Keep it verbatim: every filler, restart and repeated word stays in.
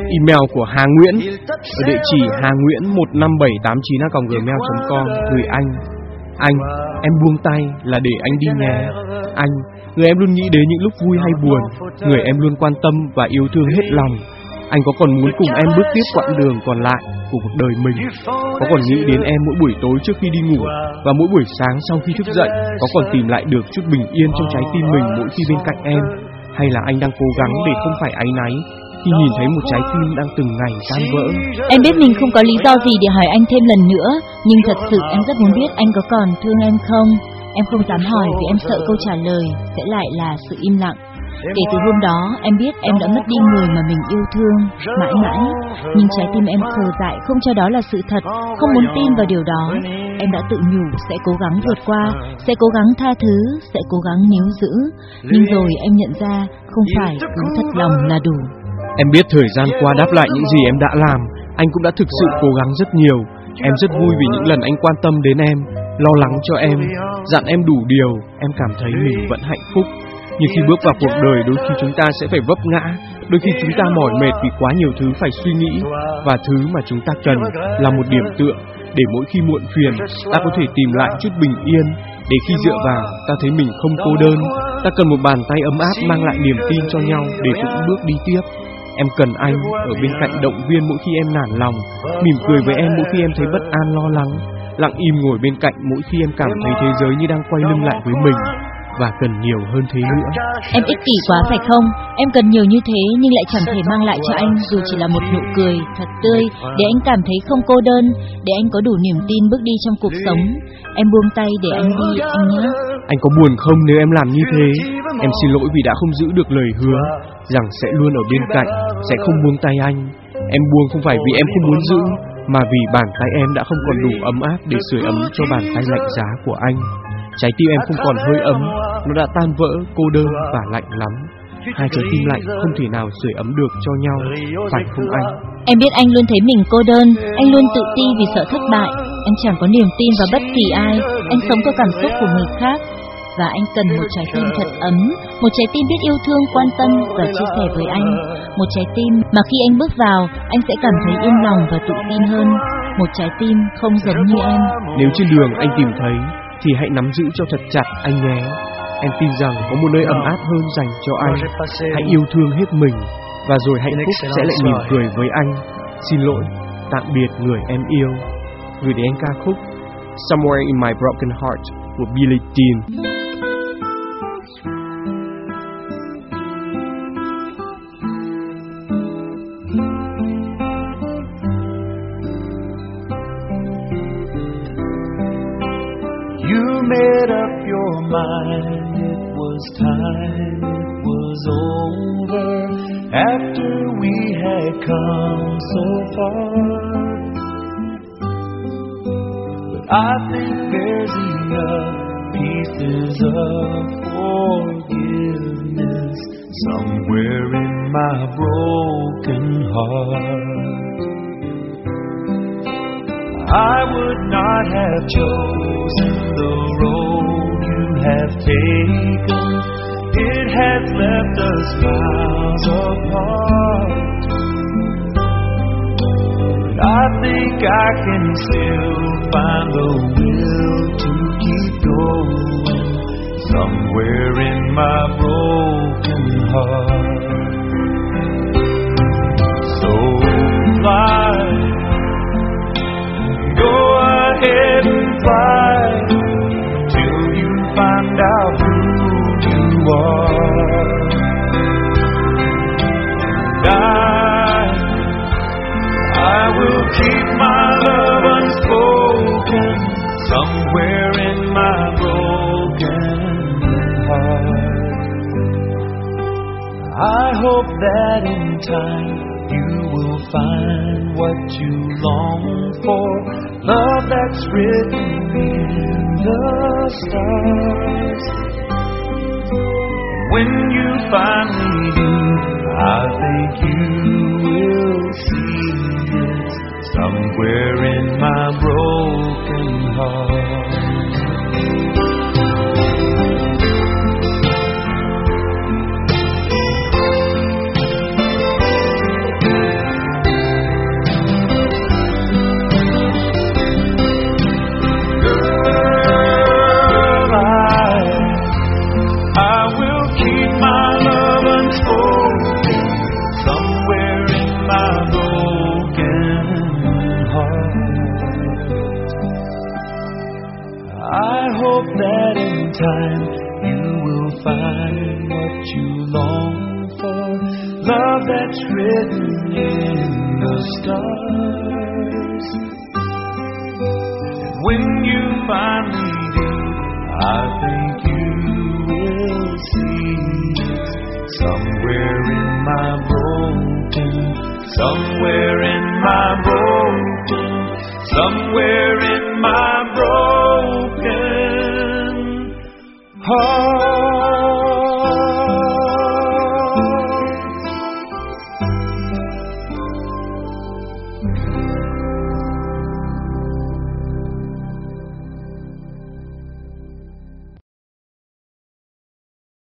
Email của Hà Nguyễn ở địa chỉ hà nguyễn một năm bảy tám chín a còng gmail chấm com. Gửi anh. Anh, em buông tay là để anh đi nhé. Anh, người em luôn nghĩ đến những lúc vui hay buồn, người em luôn quan tâm và yêu thương hết lòng. Anh có còn muốn cùng em bước tiếp quãng đường còn lại của cuộc đời mình? Có còn nghĩ đến em mỗi buổi tối trước khi đi ngủ và mỗi buổi sáng sau khi thức dậy? Có còn tìm lại được chút bình yên trong trái tim mình mỗi khi bên cạnh em? Hay là anh đang cố gắng để không phải áy náy khi nhìn thấy một trái tim đang từng ngày tan vỡ? Em biết mình không có lý do gì để hỏi anh thêm lần nữa, nhưng thật sự em rất muốn biết anh có còn thương em không. Em không dám hỏi vì em sợ câu trả lời sẽ lại là sự im lặng. Kể từ hôm đó, em biết em đã mất đi người mà mình yêu thương mãi mãi, nhưng trái tim em khờ dại không cho đó là sự thật, không muốn tin vào điều đó. Em đã tự nhủ sẽ cố gắng vượt qua, sẽ cố gắng tha thứ, sẽ cố gắng níu giữ, nhưng rồi em nhận ra không phải cứ thật lòng là đủ. Em biết thời gian qua đáp lại những gì em đã làm, anh cũng đã thực sự cố gắng rất nhiều. Em rất vui vì những lần anh quan tâm đến em, lo lắng cho em, dặn em đủ điều, em cảm thấy mình vẫn hạnh phúc. Nhưng khi bước vào cuộc đời, đôi khi chúng ta sẽ phải vấp ngã, đôi khi chúng ta mỏi mệt vì quá nhiều thứ phải suy nghĩ, và thứ mà chúng ta cần là một điểm tựa, để mỗi khi muộn phiền, ta có thể tìm lại chút bình yên, để khi dựa vào, ta thấy mình không cô đơn. Ta cần một bàn tay ấm áp mang lại niềm tin cho nhau để vững bước đi tiếp. Em cần anh ở bên cạnh động viên mỗi khi em nản lòng, mỉm cười với em mỗi khi em thấy bất an lo lắng, lặng im ngồi bên cạnh mỗi khi em cảm thấy thế giới như đang quay lưng lại với mình. Và cần nhiều hơn thế nữa. Em ích kỷ quá phải không? Em cần nhiều như thế nhưng lại chẳng thể mang lại cho anh dù chỉ là một nụ cười thật tươi, để anh cảm thấy không cô đơn, để anh có đủ niềm tin bước đi trong cuộc sống. Em buông tay để anh đi, anh nhé. Anh có buồn không nếu em làm như thế? Em xin lỗi vì đã không giữ được lời hứa rằng sẽ luôn ở bên cạnh, sẽ không buông tay anh. Em buông không phải vì em không muốn giữ, mà vì bàn tay em đã không còn đủ ấm áp để sưởi ấm cho bàn tay lạnh giá của anh. Trái tim em không còn hơi ấm, nó đã tan vỡ, cô đơn và lạnh lắm. Hai trái tim lạnh không thể nào sưởi ấm được cho nhau, phải không anh? Em biết anh luôn thấy mình cô đơn, anh luôn tự ti vì sợ thất bại. Anh chẳng có niềm tin vào bất kỳ ai, anh sống theo cảm xúc của người khác. Và anh cần một trái tim thật ấm, một trái tim biết yêu thương, quan tâm và chia sẻ với anh. Một trái tim mà khi anh bước vào, anh sẽ cảm thấy yên lòng và tự tin hơn. Một trái tim không giống như em. Nếu trên đường anh tìm thấy, thì hãy nắm giữ cho thật chặt anh nhé. Em tin rằng có một nơi ấm áp hơn dành cho anh. Hãy yêu thương hết mình, và rồi hạnh phúc sẽ lại mỉm cười với anh. Xin lỗi, tạm biệt người em yêu. Gửi đến anh ca khúc Somewhere in My Broken Heart của Billie Jean. You made up your mind, it was time, it was over, after we had come so far. But I think there's enough pieces of forgiveness somewhere in my broken heart. I would not have chosen the road you have taken. It has left us miles apart. But I think I can still find the will to keep going somewhere in my broken heart. So fly, go ahead and fly till you find out who you are. And I, I will keep my love unspoken somewhere in my broken heart. I hope that in time you will find what you long for, love that's written in the stars. When you finally do, I think you will see it somewhere in my broken heart. written in the stars. And when you finally do, I think you will see somewhere in my broken, somewhere in my broken, somewhere